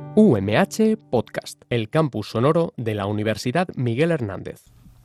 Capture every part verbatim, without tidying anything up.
U M H Podcast, el campus sonoro de la Universidad Miguel Hernández.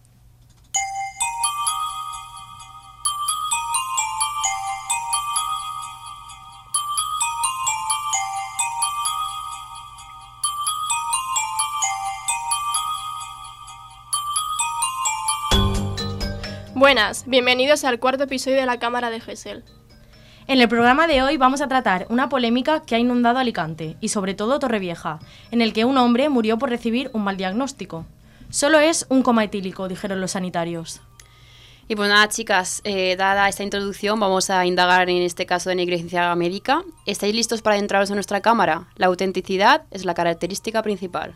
Buenas, bienvenidos al cuarto episodio de la Cámara de Gesell. En el programa de hoy vamos a tratar una polémica que ha inundado Alicante y sobre todo Torrevieja, en el que un hombre murió por recibir un mal diagnóstico. Solo es un coma etílico, dijeron los sanitarios. Y pues nada, chicas, eh, dada esta introducción, vamos a indagar en este caso de negligencia médica. ¿Estáis listos para adentraros en nuestra cámara? La autenticidad es la característica principal.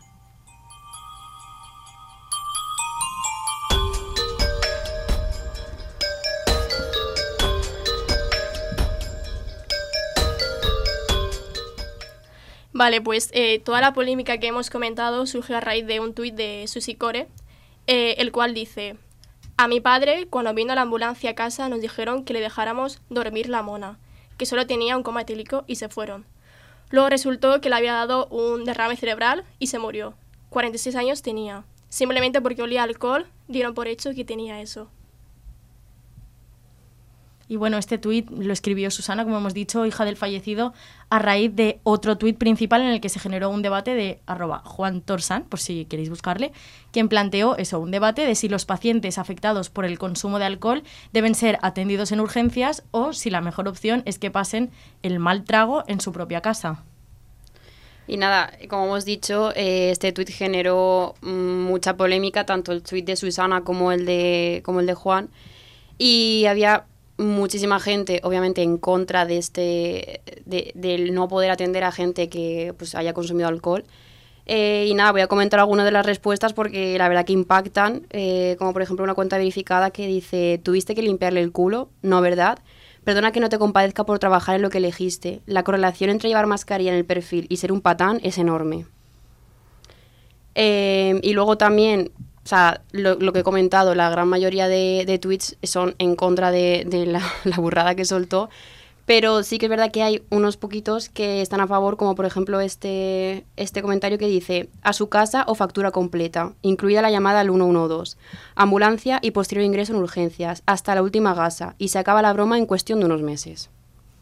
Vale, pues eh, toda la polémica que hemos comentado surge a raíz de un tuit de Susi Core, eh, el cual dice: a mi padre, cuando vino la ambulancia a casa, nos dijeron que le dejáramos dormir la mona, que solo tenía un coma etílico y se fueron. Luego resultó que le había dado un derrame cerebral y se murió. cuarenta y seis años tenía. Simplemente porque olía alcohol, dieron por hecho que tenía eso. Y bueno, este tuit lo escribió Susana, como hemos dicho, hija del fallecido, a raíz de otro tuit principal en el que se generó un debate de arroba Juan Torsan, por si queréis buscarle, quien planteó eso, un debate de si los pacientes afectados por el consumo de alcohol deben ser atendidos en urgencias o si la mejor opción es que pasen el mal trago en su propia casa. Y nada, como hemos dicho, eh, este tuit generó mm, mucha polémica, tanto el tuit de Susana como el de, como el de Juan, y había muchísima gente, obviamente, en contra de este de, del no poder atender a gente que pues haya consumido alcohol. Eh, y nada, voy a comentar algunas de las respuestas porque la verdad que impactan, eh, como por ejemplo una cuenta verificada que dice: ¿tuviste que limpiarle el culo? No, ¿verdad? Perdona que no te compadezca por trabajar en lo que elegiste. La correlación entre llevar mascarilla en el perfil y ser un patán es enorme. Eh, y luego también, o sea, lo, lo que he comentado, la gran mayoría de, de tweets son en contra de, de la, la burrada que soltó, pero sí que es verdad que hay unos poquitos que están a favor, como por ejemplo este, este comentario que dice: a su casa o factura completa, incluida la llamada al uno uno dos, ambulancia y posterior ingreso en urgencias, hasta la última gasa, y se acaba la broma en cuestión de unos meses.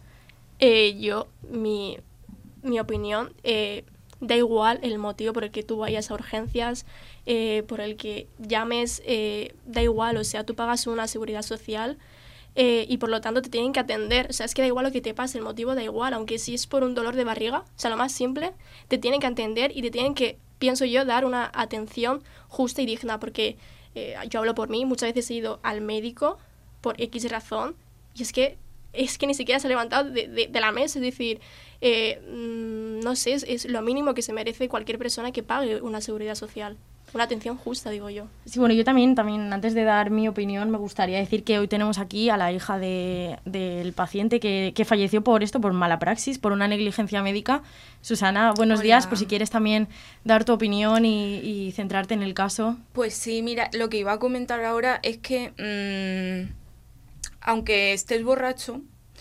Eh, yo, mi, mi opinión, eh, da igual el motivo por el que tú vayas a urgencias, eh, por el que llames, eh, da igual, o sea, tú pagas una seguridad social eh, y por lo tanto te tienen que atender. O sea, es que da igual lo que te pase, el motivo da igual, aunque si es por un dolor de barriga, o sea, lo más simple, te tienen que atender y te tienen que, pienso yo, dar una atención justa y digna, porque eh, yo hablo por mí, muchas veces he ido al médico por X razón y es que es que ni siquiera se ha levantado de, de, de la mesa, es decir, eh, no sé, es, es lo mínimo que se merece cualquier persona que pague una seguridad social. Una atención justa, digo yo. Sí, bueno, yo también, también antes de dar mi opinión, me gustaría decir que hoy tenemos aquí a la hija de, del paciente que, que falleció por esto, por mala praxis, por una negligencia médica. Susana, buenos Hola. días, por si quieres también dar tu opinión y, y centrarte en el caso. Pues sí, mira, lo que iba a comentar ahora es que, mmm, aunque estés borracho,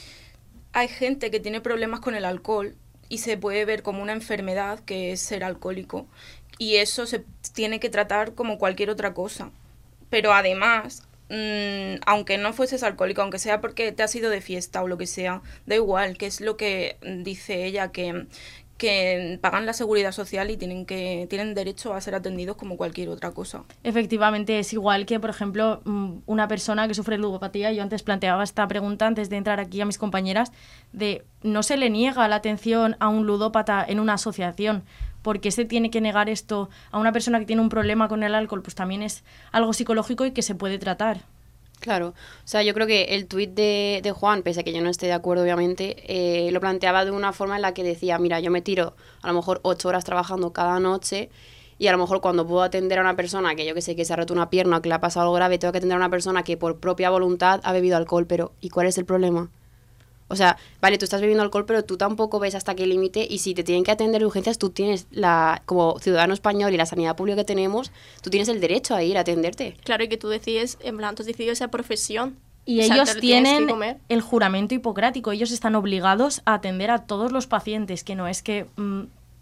hay gente que tiene problemas con el alcohol y se puede ver como una enfermedad, que es ser alcohólico, y eso se tiene que tratar como cualquier otra cosa. Pero además, mmm, aunque no fueses alcohólico, aunque sea porque te has ido de fiesta o lo que sea, da igual, que es lo que dice ella, que, que pagan la seguridad social y tienen que tienen derecho a ser atendidos como cualquier otra cosa. Efectivamente, es igual que, por ejemplo, una persona que sufre ludopatía. Yo antes planteaba esta pregunta, antes de entrar aquí a mis compañeras, de no se le niega la atención a un ludópata en una asociación. ¿Por qué se tiene que negar esto a una persona que tiene un problema con el alcohol? Pues también es algo psicológico y que se puede tratar. Claro, o sea, yo creo que el tuit de, de Juan, pese a que yo no esté de acuerdo, obviamente, eh, lo planteaba de una forma en la que decía: mira, yo me tiro a lo mejor ocho horas trabajando cada noche y a lo mejor cuando puedo atender a una persona que yo que sé, que se ha roto una pierna o que le ha pasado algo grave, tengo que atender a una persona que por propia voluntad ha bebido alcohol, pero ¿y cuál es el problema? O sea, vale, tú estás bebiendo alcohol, pero tú tampoco ves hasta qué límite, y si te tienen que atender de urgencias, tú tienes, la como ciudadano español y la sanidad pública que tenemos, tú tienes el derecho a ir a atenderte. Claro, y que tú decides, en plan, tú has decidido esa profesión. Y o sea, ellos te lo tienes que tienen comer. el juramento hipocrático, ellos están obligados a atender a todos los pacientes, que no es que... Mmm,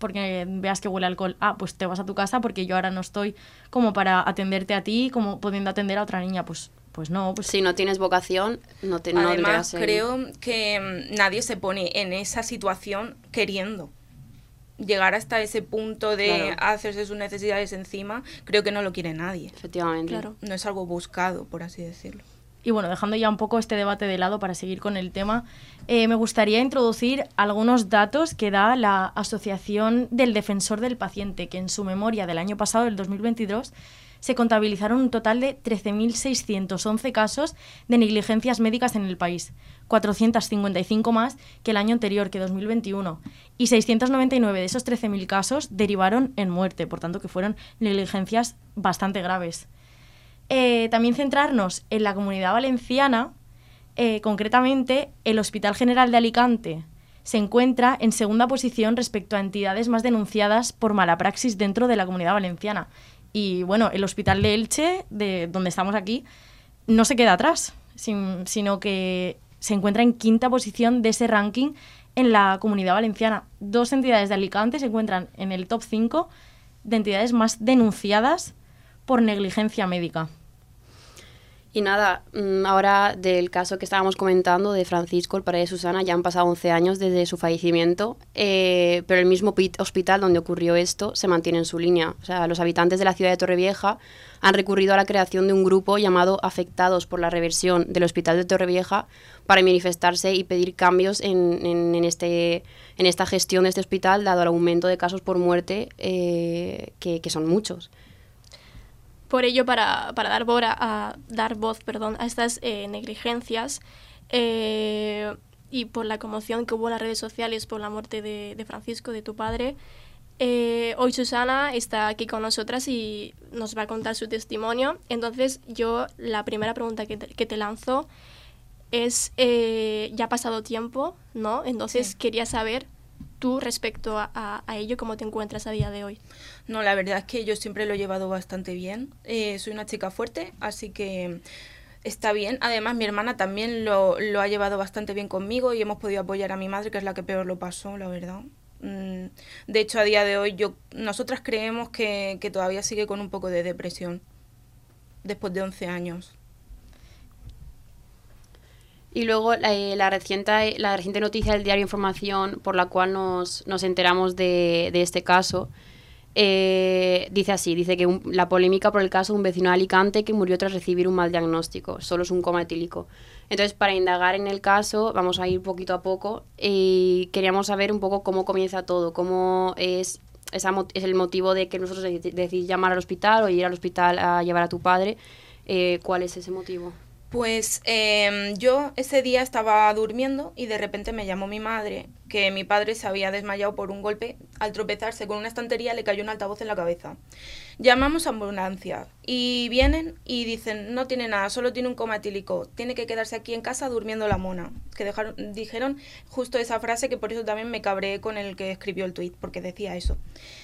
porque veas que huele a alcohol, ah, pues te vas a tu casa porque yo ahora no estoy como para atenderte a ti, como pudiendo atender a otra niña, pues, pues no. Pues... Si no tienes vocación, no te no Además, ser... creo que mm, nadie se pone en esa situación queriendo. Llegar hasta ese punto de Claro. hacerse sus necesidades encima, creo que no lo quiere nadie. Efectivamente. Claro. No es algo buscado, por así decirlo. Y bueno, dejando ya un poco este debate de lado para seguir con el tema, eh, me gustaría introducir algunos datos que da la Asociación del Defensor del Paciente, que en su memoria del año pasado, del dos mil veintidós, se contabilizaron un total de trece mil seiscientos once casos de negligencias médicas en el país, cuatrocientos cincuenta y cinco más que el año anterior, que dos mil veintiuno, y seiscientos noventa y nueve de esos trece mil casos derivaron en muerte, por tanto que fueron negligencias bastante graves. Eh, también centrarnos en la Comunidad Valenciana, eh, concretamente el Hospital General de Alicante se encuentra en segunda posición respecto a entidades más denunciadas por mala praxis dentro de la Comunidad Valenciana. Y bueno, el Hospital de Elche, de donde estamos aquí, no se queda atrás, sin, sino que se encuentra en quinta posición de ese ranking en la Comunidad Valenciana. Dos entidades de Alicante se encuentran en el top cinco de entidades más denunciadas por negligencia médica. Y nada, ahora del caso que estábamos comentando de Francisco, el padre de Susana, ya han pasado once años desde su fallecimiento, eh, pero el mismo hospital donde ocurrió esto se mantiene en su línea. O sea, los habitantes de la ciudad de Torrevieja han recurrido a la creación de un grupo llamado Afectados por la Reversión del Hospital de Torrevieja para manifestarse y pedir cambios en, en, en, este, en esta gestión de este hospital, dado el aumento de casos por muerte, eh, que, que son muchos. Por ello, para, para dar, bora, a, dar voz perdón, a estas eh, negligencias eh, y por la conmoción que hubo en las redes sociales por la muerte de, de Francisco, de tu padre, eh, hoy Susana está aquí con nosotras y nos va a contar su testimonio. Entonces, yo la primera pregunta que te, que te lanzo es, eh, ya ha pasado tiempo, ¿no? Entonces, sí. Quería saber tú respecto a, a, a ello, ¿cómo te encuentras a día de hoy? No, la verdad es que yo siempre lo he llevado bastante bien. Eh, soy una chica fuerte, así que está bien. Además, mi hermana también lo, lo ha llevado bastante bien conmigo y hemos podido apoyar a mi madre, que es la que peor lo pasó, la verdad. Mm, de hecho, a día de hoy, yo, nosotras creemos que, que todavía sigue con un poco de depresión, después de once años. Y luego eh, la, reciente, la reciente noticia del diario Información, por la cual nos, nos enteramos de, de este caso, eh, dice así, dice que un, la polémica por el caso de un vecino de Alicante que murió tras recibir un mal diagnóstico, solo es un coma etílico. Entonces, para indagar en el caso, vamos a ir poquito a poco y queríamos saber un poco cómo comienza todo, cómo es, esa, es el motivo de que nosotros decidís llamar al hospital o ir al hospital a llevar a tu padre. Eh, ¿Cuál es ese motivo? Pues eh, yo ese día estaba durmiendo y de repente me llamó mi madre, que mi padre se había desmayado por un golpe. Al tropezarse con una estantería le cayó un altavoz en la cabeza. Llamamos a ambulancia y vienen y dicen, no tiene nada, solo tiene un coma etílico, tiene que quedarse aquí en casa durmiendo la mona. Que dejaron, dijeron justo esa frase, que por eso también me cabreé con el que escribió el tuit, porque decía eso.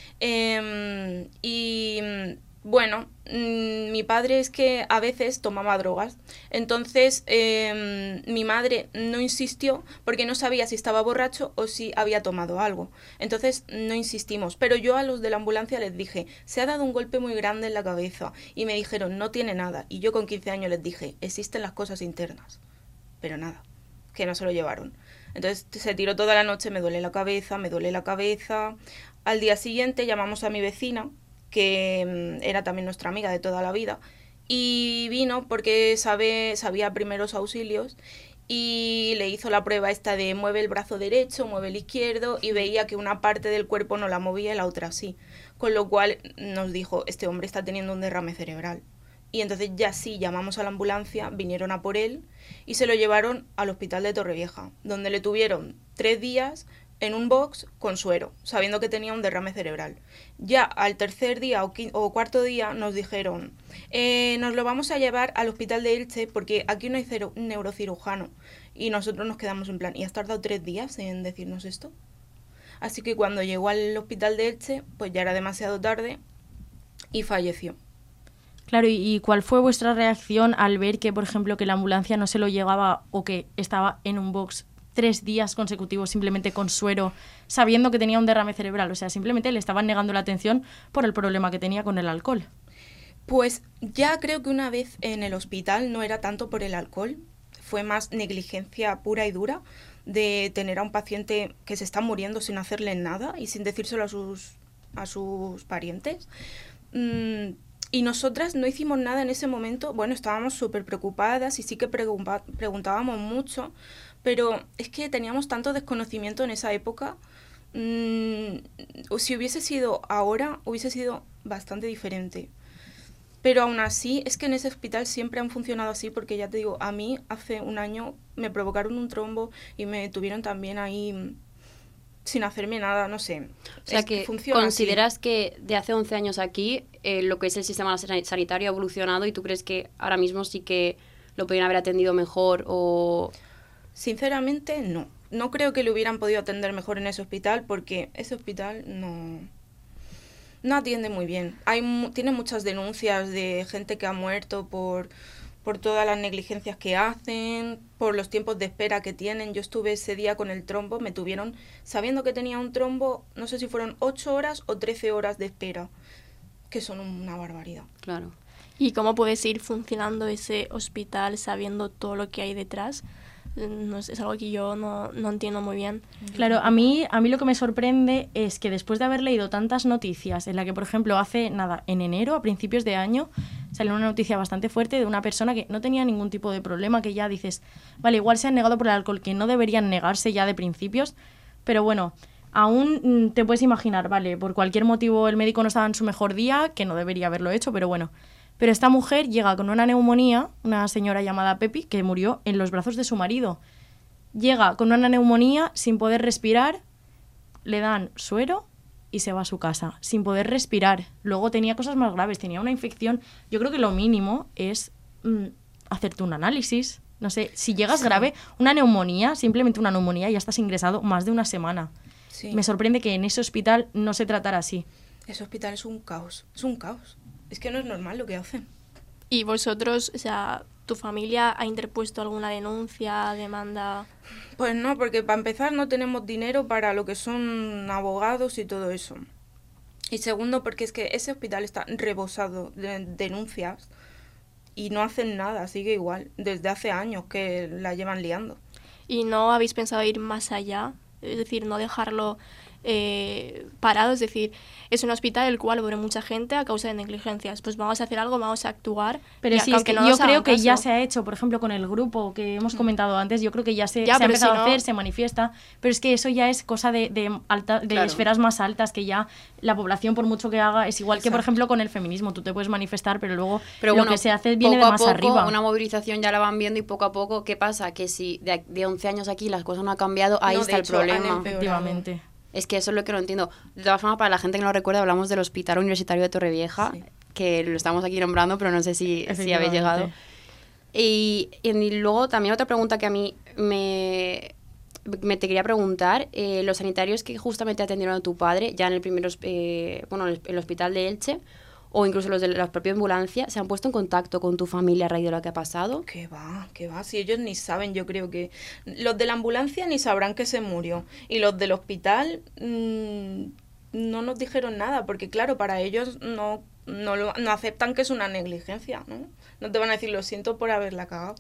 Eh, y... Bueno, mmm, mi padre es que a veces tomaba drogas, entonces eh, mi madre no insistió porque no sabía si estaba borracho o si había tomado algo, entonces no insistimos, pero yo a los de la ambulancia les dije, se ha dado un golpe muy grande en la cabeza y me dijeron, no tiene nada, y yo con quince años les dije, existen las cosas internas, pero nada, que no se lo llevaron. Entonces se tiró toda la noche, me duele la cabeza, me duele la cabeza. Al día siguiente llamamos a mi vecina, que era también nuestra amiga de toda la vida, y vino porque sabe, sabía primeros auxilios y le hizo la prueba esta de mueve el brazo derecho, mueve el izquierdo, y veía que una parte del cuerpo no la movía y la otra sí, con lo cual nos dijo, este hombre está teniendo un derrame cerebral. Y entonces ya sí, llamamos a la ambulancia, vinieron a por él y se lo llevaron al hospital de Torrevieja, donde le tuvieron tres días en un box con suero, sabiendo que tenía un derrame cerebral. Ya al tercer día o, quinto, o cuarto día nos dijeron, eh, nos lo vamos a llevar al hospital de Elche porque aquí no hay cero, neurocirujano. Y nosotros nos quedamos en plan, ¿y has tardado tres días en decirnos esto? Así que cuando llegó al hospital de Elche, pues ya era demasiado tarde y falleció. Claro, ¿y cuál fue vuestra reacción al ver que, por ejemplo, que la ambulancia no se lo llevaba o que estaba en un box tres días consecutivos simplemente con suero, sabiendo que tenía un derrame cerebral. O sea, simplemente le estaban negando la atención por el problema que tenía con el alcohol. Pues ya creo que una vez en el hospital no era tanto por el alcohol, fue más negligencia pura y dura de tener a un paciente que se está muriendo sin hacerle nada y sin decírselo a sus, a sus parientes. Mm, y nosotras no hicimos nada en ese momento. Bueno, estábamos súper preocupadas y sí que pregunta, preguntábamos mucho, pero es que teníamos tanto desconocimiento en esa época. Mm, si hubiese sido ahora, hubiese sido bastante diferente. Pero aún así, es que en ese hospital siempre han funcionado así, porque ya te digo, a mí hace un año me provocaron un trombo y me tuvieron también ahí sin hacerme nada, no sé. O sea, es que, que consideras así. que de hace once años aquí eh, lo que es el sistema sanitario ha evolucionado y tú crees que ahora mismo sí que lo podrían haber atendido mejor o... Sinceramente, no. No creo que lo hubieran podido atender mejor en ese hospital, porque ese hospital no... no atiende muy bien. Hay tiene muchas denuncias de gente que ha muerto por, por todas las negligencias que hacen, por los tiempos de espera que tienen. Yo estuve ese día con el trombo, me tuvieron, sabiendo que tenía un trombo, no sé si fueron ocho horas o trece horas de espera, que son una barbaridad. Claro. ¿Y cómo puede seguir funcionando ese hospital sabiendo todo lo que hay detrás? No sé, es algo que yo no, no entiendo muy bien. Claro, a mí, a mí lo que me sorprende es que después de haber leído tantas noticias, en la que, por ejemplo, hace nada, en enero, a principios de año, salió una noticia bastante fuerte de una persona que no tenía ningún tipo de problema, que ya dices, vale, igual se han negado por el alcohol, que no deberían negarse ya de principios, pero bueno, aún te puedes imaginar, vale, por cualquier motivo el médico no estaba en su mejor día, que no debería haberlo hecho, pero bueno. Pero esta mujer llega con una neumonía, una señora llamada Pepi, que murió en los brazos de su marido. Llega con una neumonía sin poder respirar, le dan suero y se va a su casa, sin poder respirar. Luego tenía cosas más graves, tenía una infección. Yo creo que lo mínimo es mm, hacerte un análisis. No sé, si llegas sí. grave, una neumonía, simplemente una neumonía, ya estás ingresado más de una semana. Sí. Me sorprende que en ese hospital no se tratara así. Ese hospital es un caos, es un caos. Es que no es normal lo que hacen. ¿Y vosotros, o sea, tu familia ha interpuesto alguna denuncia, demanda? Pues no, porque para empezar no tenemos dinero para lo que son abogados y todo eso. Y segundo, porque es que ese hospital está rebosado de denuncias y no hacen nada, sigue igual, desde hace años que la llevan liando. ¿Y no habéis pensado ir más allá? Es decir, no dejarlo eh, parado, es decir, es un hospital el cual muere mucha gente a causa de negligencias. Pues vamos a hacer algo, vamos a actuar. Pero sí, es que no yo creo que caso. ya se ha hecho, por ejemplo, con el grupo que hemos comentado antes, yo creo que ya se, ya, se ha empezado si no... a hacer, se manifiesta, pero es que eso ya es cosa de, de, alta, de claro. esferas más altas, que ya la población, por mucho que haga, es igual Exacto. que, por ejemplo, con el feminismo, tú te puedes manifestar, pero luego pero lo bueno, que se hace viene de poco más a poco, arriba. Una movilización ya la van viendo y poco a poco, ¿qué pasa? Que si de, de once años aquí las cosas no han cambiado, ahí no, está el hecho, problema. Efectivamente. Es que eso es lo que no entiendo. De todas formas, para la gente que no lo recuerda, hablamos del Hospital Universitario de Torrevieja, sí. que lo estamos aquí nombrando, pero no sé si, si habéis llegado. Y, y luego también otra pregunta que a mí me, me te quería preguntar, eh, los sanitarios que justamente atendieron a tu padre, ya en el primer eh, bueno, el, el hospital de Elche, o incluso los de la propia ambulancia, ¿se han puesto en contacto con tu familia a raíz de lo que ha pasado? ¿Qué va? ¿Qué va? Si ellos ni saben, yo creo que... Los de la ambulancia ni sabrán que se murió. Y los del hospital mmm, no nos dijeron nada, porque claro, para ellos no, no, lo, no aceptan que es una negligencia, ¿no? No te van a decir, lo siento por haberla cagado.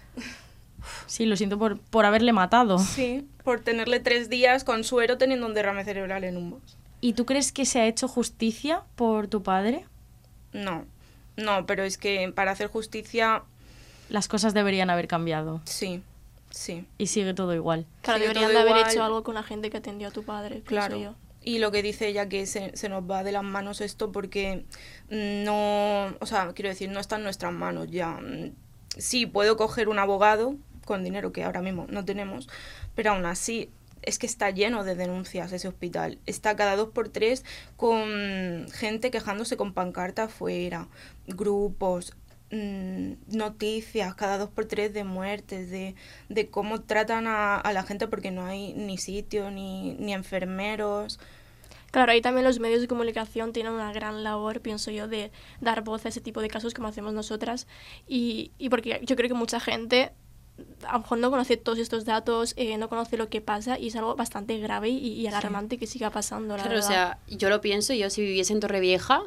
Sí, lo siento por, por haberle matado. Sí, por tenerle tres días con suero teniendo un derrame cerebral en un bus. ¿Y tú crees que se ha hecho justicia por tu padre? No, no, pero es que para hacer justicia... Las cosas deberían haber cambiado. Sí, sí. Y sigue todo igual. Claro, sigue deberían de haber igual. hecho algo con la gente que atendió a tu padre. Claro. Yo. Y lo que dice ella, que se, se nos va de las manos esto porque no... O sea, quiero decir, no está en nuestras manos ya. Sí, puedo coger un abogado con dinero que ahora mismo no tenemos, pero aún así... Es que está lleno de denuncias ese hospital. Está cada dos por tres con gente quejándose con pancarta afuera, grupos, mmm, noticias cada dos por tres de muertes, de, de cómo tratan a, a la gente porque no hay ni sitio, ni, ni enfermeros. Claro, ahí también los medios de comunicación tienen una gran labor, pienso yo, de dar voz a ese tipo de casos como hacemos nosotras. Y, y porque yo creo que mucha gente a lo mejor no conoce todos estos datos, eh, no conoce lo que pasa y es algo bastante grave y, y alarmante sí. que siga pasando, la claro, verdad. O sea, yo lo pienso, yo si viviese en Torrevieja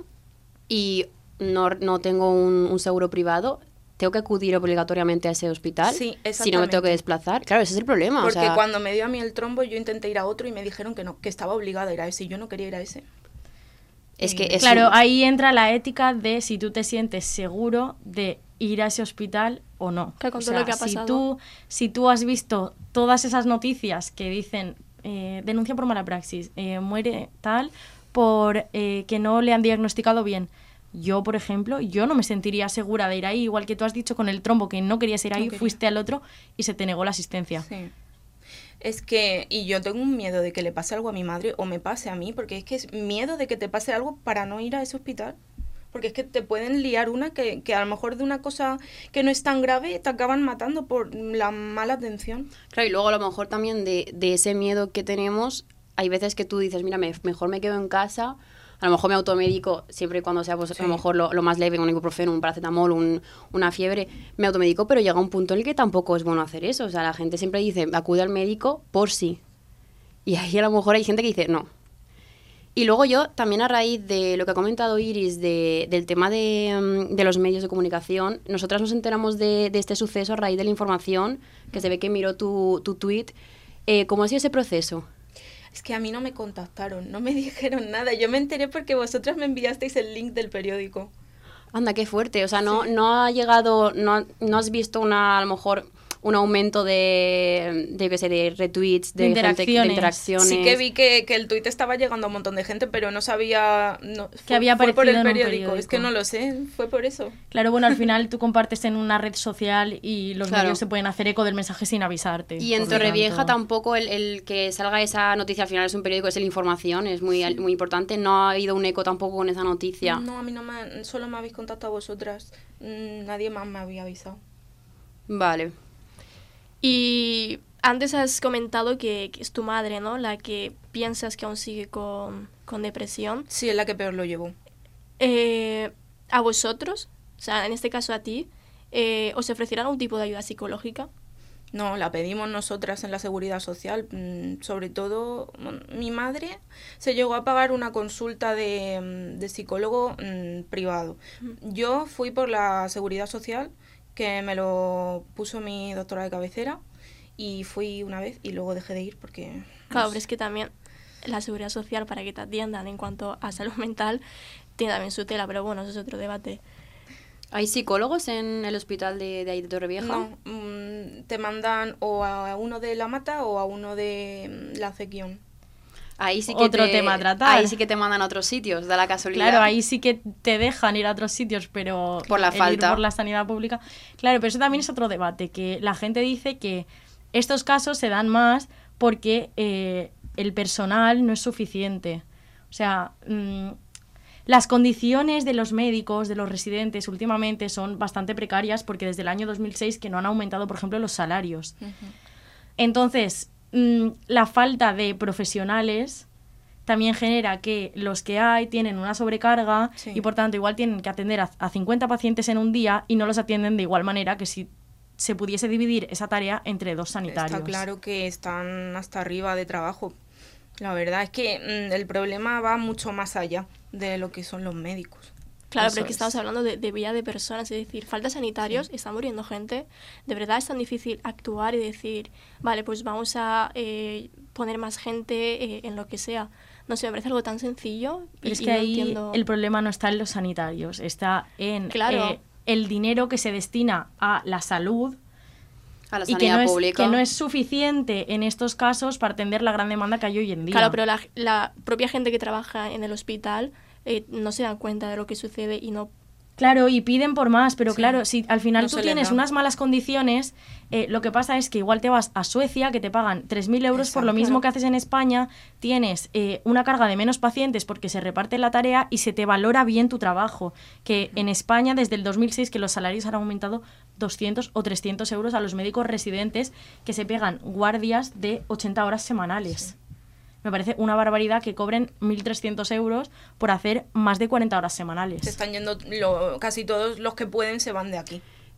y no, no tengo un, un seguro privado, ¿tengo que acudir obligatoriamente a ese hospital? Sí, exactamente. Si no me tengo que desplazar. Claro, ese es el problema. Porque o sea... cuando me dio a mí el trombo, yo intenté ir a otro y me dijeron que no, que estaba obligada a ir a ese y yo no quería ir a ese. Es que Y- es Claro, un- ahí entra la ética de si tú te sientes seguro de ir a ese hospital o no. Claro, con O todo sea, lo que ha si pasado. tú, si tú has visto todas esas noticias que dicen eh, denuncia por mala praxis, eh, muere tal, por eh, que no le han diagnosticado bien. Yo, por ejemplo, yo no me sentiría segura de ir ahí, igual que tú has dicho con el trombo que no querías ir No ahí, quería. fuiste al otro y se te negó la asistencia. Sí. Es que, y yo tengo un miedo de que le pase algo a mi madre o me pase a mí, porque es que es miedo de que te pase algo para no ir a ese hospital. Porque es que te pueden liar una que, que a lo mejor de una cosa que no es tan grave te acaban matando por la mala atención. Claro, y luego a lo mejor también de, de ese miedo que tenemos, hay veces que tú dices, mira, me- mejor me quedo en casa, a lo mejor me automedico, siempre y cuando sea pues, Sí. a lo mejor lo, lo más leve, un ibuprofeno, un paracetamol, un, una fiebre, me automedico, pero llega un punto en el que tampoco es bueno hacer eso. O sea, la gente siempre dice, acude al médico por sí. Y ahí a lo mejor hay gente que dice, no. Y luego yo, también a raíz de lo que ha comentado Iris, de, del tema de, mm, de los medios de comunicación, nosotras nos enteramos de, de este suceso a raíz de la información, que se ve que miró tu, tu tweet. Eh, ¿Cómo ha sido ese proceso? Es que a mí no me contactaron, no me dijeron nada. Yo me enteré porque vosotras me enviasteis el link del periódico. Anda, qué fuerte. O sea, no, no ha llegado, no, no has visto una, a lo mejor, un aumento de, de, qué sé, de retweets, de, De gente- interacciones. de interacciones. Sí que vi que, que el tuit estaba llegando a un montón de gente, pero no sabía... No, fue, había fue por el aparecido en un periódico. Es que periódico. no lo sé, fue por eso. Claro, bueno, al final tú compartes en una red social y los Claro. medios se pueden hacer eco del mensaje sin avisarte. Y en por lo Torrevieja tanto- tampoco el, el que salga esa noticia al final es un periódico, es el Información, es muy, muy importante. No ha habido un eco tampoco con esa noticia. No, a mí no me... Solo me habéis contactado vosotras. Mm, Nadie más me había avisado. Vale. Y antes has comentado que, que es tu madre, ¿no? La que piensas que aún sigue con, con depresión. Sí, es la que peor lo llevó. Eh, ¿A vosotros, o sea, en este caso a ti, eh, os ofrecieron algún tipo de ayuda psicológica? No, la pedimos nosotras en la Seguridad Social. Mm, Sobre todo, mm, mi madre se llegó a pagar una consulta de, mm, de psicólogo mm, privado. Yo fui por la Seguridad Social, que me lo puso mi doctora de cabecera, y fui una vez y luego dejé de ir porque... Claro, no pero es que también la seguridad social, para que te atiendan en cuanto a salud mental, tiene también su tela, pero bueno, eso es otro debate. ¿Hay psicólogos en el hospital de, de ahí de Torrevieja? No, mm, te mandan o a uno de La Mata o a uno de mm, La Cequión. Ahí sí que Otro te, tema a tratar. Ahí sí que te mandan a otros sitios, da la casualidad. Claro, ahí sí que te dejan ir a otros sitios, pero Por la el ir falta. por la sanidad pública. Claro, pero eso también es otro debate, que la gente dice que estos casos se dan más porque eh, el personal no es suficiente. O sea, mm, las condiciones de los médicos, de los residentes, últimamente son bastante precarias porque desde el año dos mil seis que no han aumentado, por ejemplo, los salarios. Entonces, mm, la falta de profesionales también genera que los que hay tienen una sobrecarga Sí. y por tanto igual tienen que atender a, a cincuenta pacientes en un día y no los atienden de igual manera que si se pudiese dividir esa tarea entre dos sanitarios. Está claro que están hasta arriba de trabajo. La verdad es que mm, el problema va mucho más allá de lo que son los médicos. Claro, Eso pero es que es. estamos hablando de, de vida de personas, es decir, falta sanitarios, está muriendo gente. De verdad es tan difícil actuar y decir, vale, pues vamos a eh, poner más gente eh, en lo que sea. No sé, me parece algo tan sencillo. Pero y- es y que no ahí entiendo- el problema no está en los sanitarios, está en Claro. eh, el dinero que se destina a la salud A la y que sanidad no, es, pública. que no es suficiente en estos casos para atender la gran demanda que hay hoy en día. Claro, pero la, la propia gente que trabaja en el hospital eh, no se dan cuenta de lo que sucede y no... Claro, y piden por más, pero Sí. claro, si al final No tú se les tienes da. unas malas condiciones, eh, lo que pasa es que igual te vas a Suecia, que te pagan tres mil euros por lo Exacto. mismo Claro. que haces en España, tienes eh, una carga de menos pacientes porque se reparte la tarea y se te valora bien tu trabajo. Que en España, desde el dos mil seis, que los salarios han aumentado doscientos o trescientos euros a los médicos residentes que se pegan guardias de ochenta horas semanales. Me parece una barbaridad que cobren mil trescientos euros por hacer más de cuarenta horas semanales. Se están yendo, lo- casi todos los que pueden se van de aquí.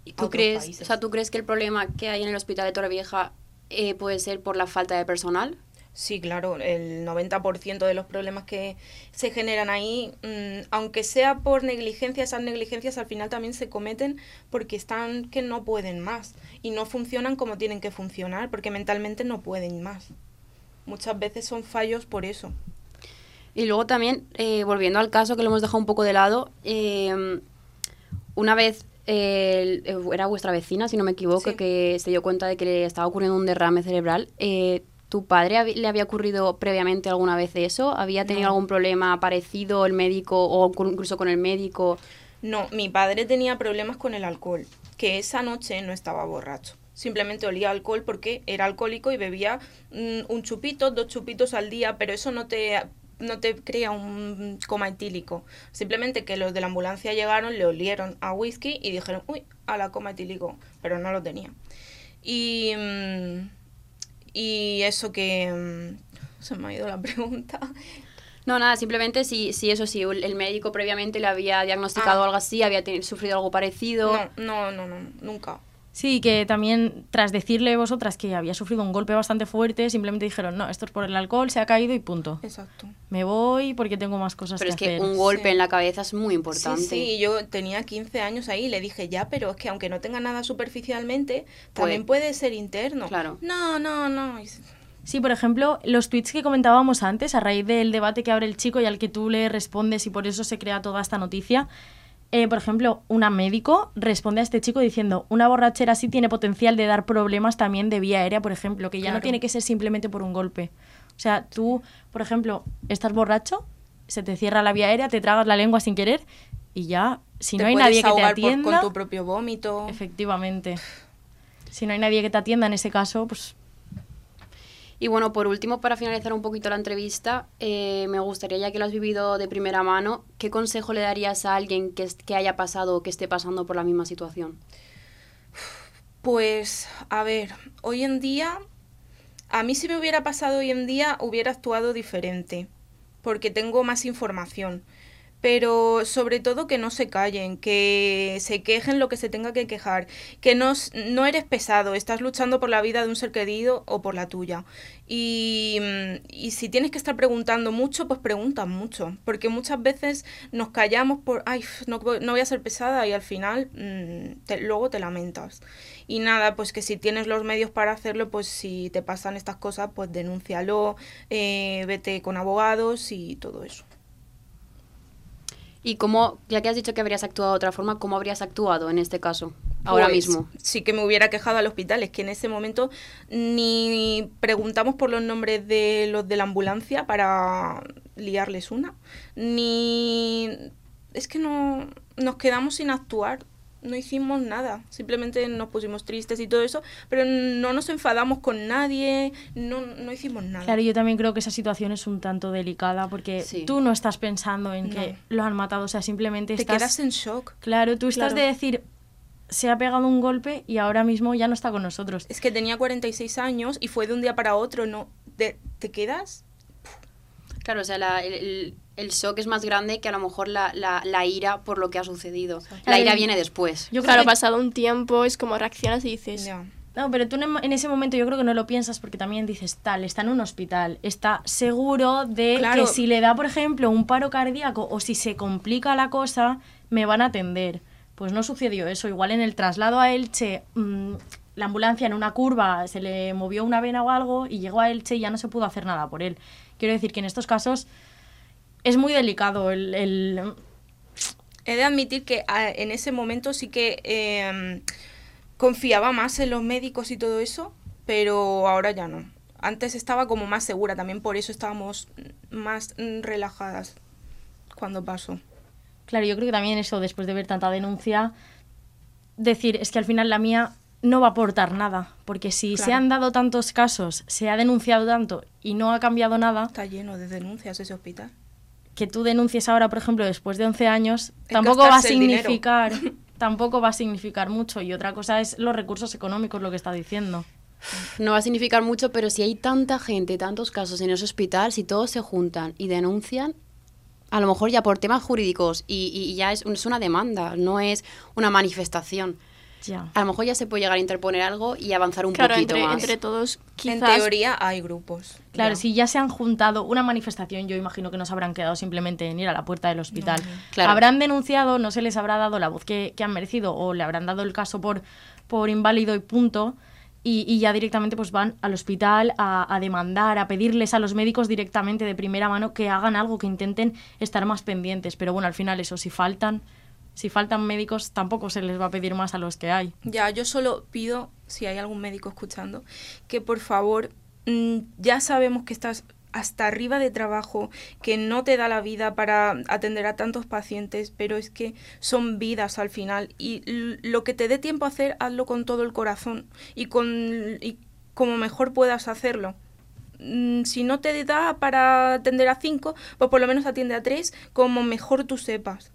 ¿Y a tú otros crees, países. o sea, ¿tú crees que el problema que hay en el hospital de Torrevieja eh, puede ser por la falta de personal? Sí, claro, el noventa por ciento de los problemas que se generan ahí, mmm, aunque sea por negligencia, esas negligencias al final también se cometen porque están que no pueden más y no funcionan como tienen que funcionar porque mentalmente no pueden más. Muchas veces son fallos por eso. Y luego también, eh, volviendo al caso que lo hemos dejado un poco de lado, eh, una vez eh, era vuestra vecina, si no me equivoco, Sí. que se dio cuenta de que le estaba ocurriendo un derrame cerebral. Eh, ¿Tu padre hab- le había ocurrido previamente alguna vez eso? ¿Había tenido No. algún problema parecido el médico o con- incluso con el médico? No, mi padre tenía problemas con el alcohol, que esa noche no estaba borracho. Simplemente olía alcohol porque era alcohólico y bebía mm, un chupito, dos chupitos al día, pero eso no te, no te crea un coma etílico. Simplemente que los de la ambulancia llegaron, le olieron a whisky y dijeron, uy, a la coma etílico, pero no lo tenía. Y, mm, y eso que... mm, se me ha ido la pregunta. No, nada, simplemente si, si eso sí, el el médico previamente le había diagnosticado Ah. algo así, había teni- sufrido algo parecido. No, no, no, no, nunca. Sí, que también tras decirle vosotras que había sufrido un golpe bastante fuerte, simplemente dijeron, no, esto es por el alcohol, se ha caído y punto. Exacto. Me voy porque tengo más cosas Pero que es que hacer. un golpe Sí. en la cabeza es muy importante. Sí, sí, yo tenía quince años ahí y le dije, ya, pero es que aunque no tenga nada superficialmente, también puede ser interno. Claro. No, no, no. Y s- Sí, por ejemplo, los tweets que comentábamos antes, a raíz del debate que abre el chico y al que tú le respondes y por eso se crea toda esta noticia, eh, por ejemplo, una médico responde a este chico diciendo una borrachera así tiene potencial de dar problemas también de vía aérea, por ejemplo, que ya no Claro. tiene que ser simplemente por un golpe. O sea, tú, por ejemplo, estás borracho, se te cierra la vía aérea, te tragas la lengua sin querer y ya, si te no hay puedes nadie que te ahogar por- atienda... con tu propio vómito. Efectivamente. Si no hay nadie que te atienda en ese caso, pues... Y bueno, por último, para finalizar un poquito la entrevista, eh, me gustaría, ya que lo has vivido de primera mano, ¿qué consejo le darías a alguien que, est- que haya pasado o que esté pasando por la misma situación? Pues, a ver, hoy en día, a mí si me hubiera pasado hoy en día, hubiera actuado diferente, porque tengo más información. Pero sobre todo que no se callen, que se quejen lo que se tenga que quejar, que no, s- no eres pesado, estás luchando por la vida de un ser querido o por la tuya. Y, mm, y si tienes que estar preguntando mucho, pues pregunta mucho, porque muchas veces nos callamos por, ay, f- no, vo- no voy a ser pesada y al final mm, te- luego te lamentas. Y nada, pues que si tienes los medios para hacerlo, pues si te pasan estas cosas, pues denúncialo, eh, vete con abogados y todo eso. Y cómo, ya que has dicho que habrías actuado de otra forma, ¿cómo habrías actuado en este caso, ahora Pues, mismo? Sí que me hubiera quejado al hospital, es que en ese momento ni preguntamos por los nombres de los de la ambulancia para liarles una, ni... Es que no nos quedamos sin actuar, no hicimos nada, simplemente nos pusimos tristes y todo eso, pero no nos enfadamos con nadie, no, no hicimos nada. Claro, yo también creo que esa situación es un tanto delicada porque Sí. tú no estás pensando en No. que lo han matado, o sea, simplemente Te estás... quedas en shock. Claro, tú estás Claro. de decir, se ha pegado un golpe y ahora mismo ya no está con nosotros. Es que tenía cuarenta y seis años y fue de un día para otro, ¿no? Te, te quedas... Claro, o sea, la- el, el- el shock es más grande que a lo mejor la, la, la ira por lo que ha sucedido. La Claro, ira y- viene después. Yo creo Claro, que- pasado un tiempo es como reaccionas y dices, Ya. No, pero tú en en ese momento yo creo que no lo piensas porque también dices, tal, está en un hospital, está seguro de Claro. que si le da, por ejemplo, un paro cardíaco o si se complica la cosa, me van a atender. Pues no sucedió eso. Igual en el traslado a Elche, mmm, la ambulancia en una curva se le movió una vena o algo y llegó a Elche y ya no se pudo hacer nada por él. Quiero decir que en estos casos es muy delicado el... el He de admitir que a- en ese momento sí que eh, confiaba más en los médicos y todo eso, pero ahora ya no. Antes estaba como más segura, también por eso estábamos más mm, relajadas cuando pasó. Claro, yo creo que también eso, después de ver tanta denuncia, decir, es que al final la mía no va a aportar nada, porque si se Claro. han dado tantos casos, se ha denunciado tanto y no ha cambiado nada, Está lleno de denuncias ese hospital. que tú denuncies ahora, por ejemplo, después de once años, Es tampoco va a gastarse el dinero. significar, tampoco va a significar mucho. Y otra cosa es los recursos económicos, lo que está diciendo. No va a significar mucho, pero si hay tanta gente, tantos casos en ese hospital, si todos se juntan y denuncian, a lo mejor ya por temas jurídicos y, y ya es, es una demanda, no es una manifestación. Ya. a lo mejor ya se puede llegar a interponer algo y avanzar un Claro, poquito entre, más. entre todos, En quizás... teoría hay grupos. Claro, ya. si ya se han juntado una manifestación, yo imagino que no se habrán quedado simplemente en ir a la puerta del hospital. No, no. Claro. Habrán denunciado, no se les habrá dado la voz que, que han merecido o le habrán dado el caso por, por inválido y punto. Y, y ya directamente pues van al hospital a, a demandar, a pedirles a los médicos directamente de primera mano que hagan algo, que intenten estar más pendientes. Pero bueno, al final eso, si faltan, si faltan médicos, tampoco se les va a pedir más a los que hay. Ya, yo solo pido, si hay algún médico escuchando, que por favor, mmm, ya sabemos que estás hasta arriba de trabajo, que no te da la vida para atender a tantos pacientes, pero es que son vidas al final y l- lo que te dé tiempo a hacer, hazlo con todo el corazón y, con, y como mejor puedas hacerlo. Mm, si no te da para atender a cinco, pues por lo menos atiende a tres, como mejor tú sepas.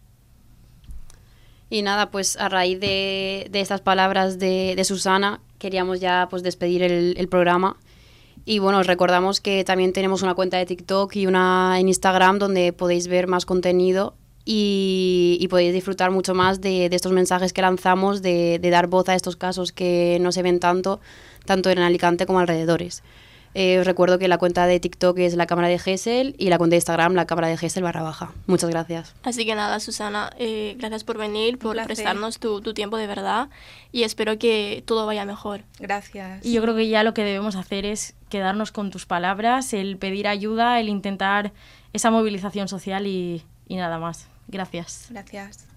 Y nada, pues a raíz de, de estas palabras de, de Susana, queríamos ya pues despedir el, el programa. Y bueno, os recordamos que también tenemos una cuenta de TikTok y una en Instagram donde podéis ver más contenido y, y podéis disfrutar mucho más de, de estos mensajes que lanzamos, de, de dar voz a estos casos que no se ven tanto, tanto en Alicante como alrededores. Eh, os recuerdo que la cuenta de TikTok es la Cámara de Gesell y la cuenta de Instagram la Cámara de Gesell barra baja. Muchas gracias. Así que nada, Susana, eh, gracias por venir, por placer. prestarnos tu, tu tiempo de verdad y espero que todo vaya mejor. Gracias. Y yo creo que ya lo que debemos hacer es quedarnos con tus palabras, el pedir ayuda, el intentar esa movilización social y, y nada más. Gracias. Gracias.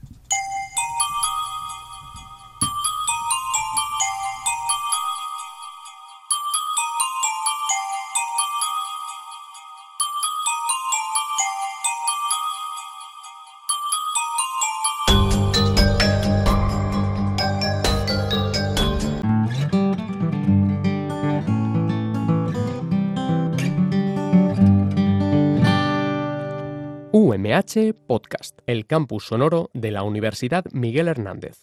U M H Podcast, el campus sonoro de la Universidad Miguel Hernández.